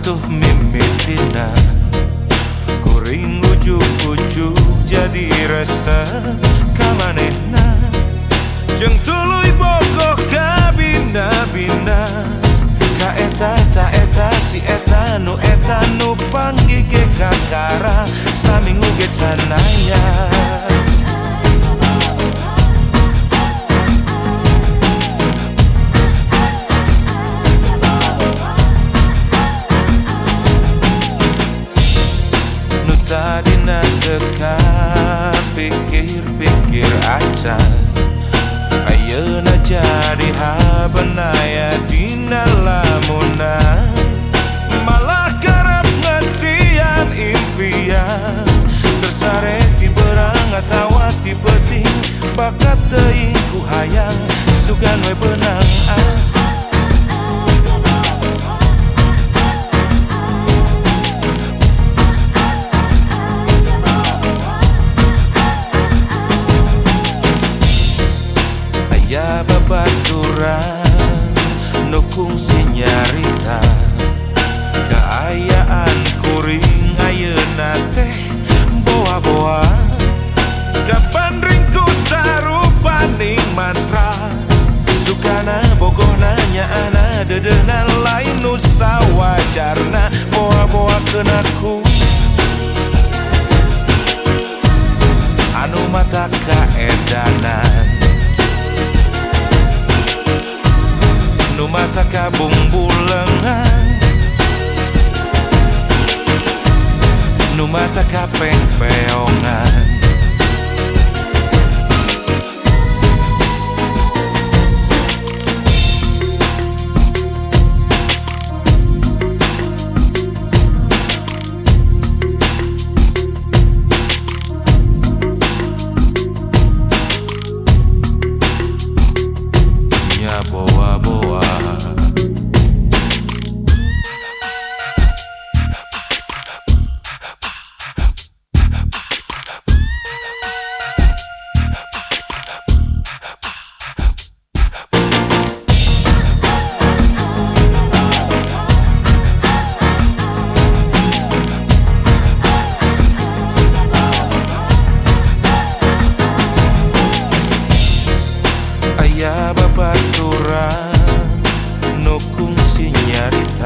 atuh mimitina kuring ujuk-ujuk jadi resep kamanehna jeung tuluy bogoh ka bina-bina ka eta ta eta si eta nu panggige kakara saminggu ge canaya nu tadina teka pikir-pikir acan ayeuna jadi habeunaya dina lamunan malah kerep ngasian impian tersare ti beurang atawa ti peuting bakat teuing ku hayang sugan we beunang aya babaturan nu kungsi nyarita kaayaan kuring ayeuna teh boa-boa kapan ringku sarupaning mantra sukana bogohna nyaana dedeuna lain nu sawajarna boa-boakeun aku anu mata kaedanan nu mata kabung bulengan nu mata kapeng peongan nya boa-boa aya babaturan nu kungsi nyarita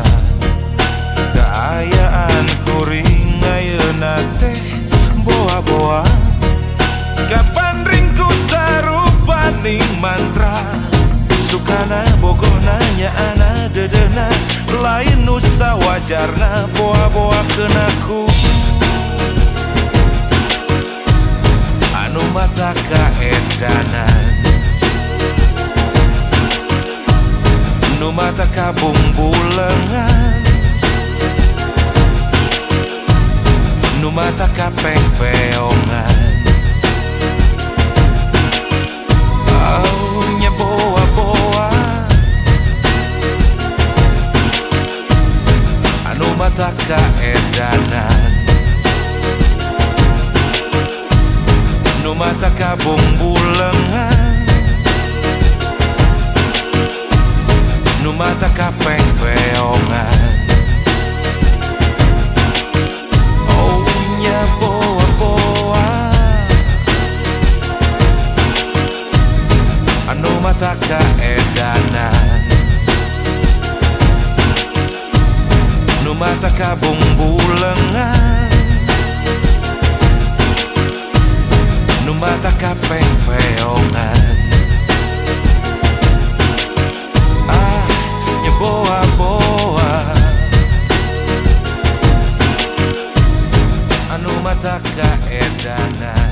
kaayaan kuring ayeuna teh boa-boa kapan ringku sarupaning mantra sukana bogohna nyaana dedeuna lain nu sawajarna boa-boakeun aku anu mata kaedanan nu mata kabung bulengan nu mata kapeng peongan nya boa-boa anu mata kaedanan nu mata kabung bulengan nu mata kapeng peongan oh nya boa-boa anu mata kaedanan nu mata kabung bulengan nu mata kapeng peongan boa-boa anu mata kaedanan